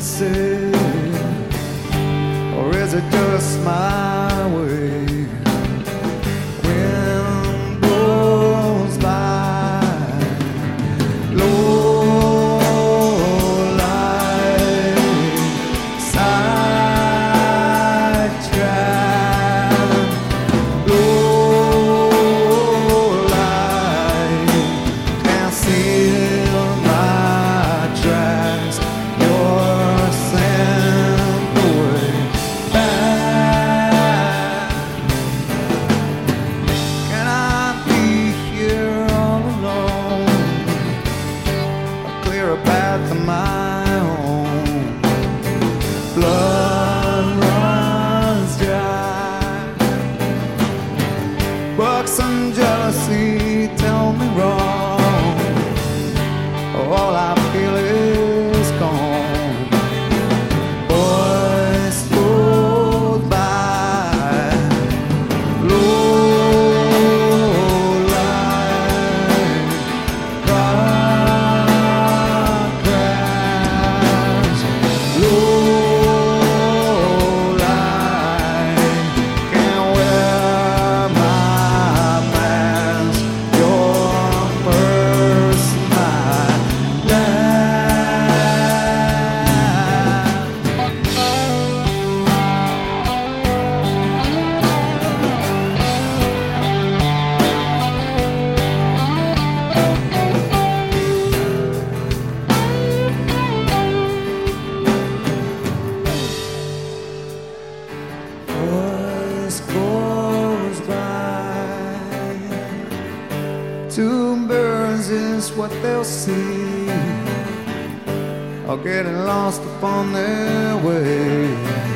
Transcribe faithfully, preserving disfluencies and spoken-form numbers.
say, or is it just my way? Wind blows by, low light, side track, low light, can't see my tracks. You're sent away back. Can I be here all alone? Or clear a path of my own? Blood runs dry. Bucks and jealousy tell me wrong. All I feel is gone. Boys go by, low light, car crash, low light, can't wear my mask. Your first night. Voice goes by. Two birds is what they'll see, or getting lost upon their way.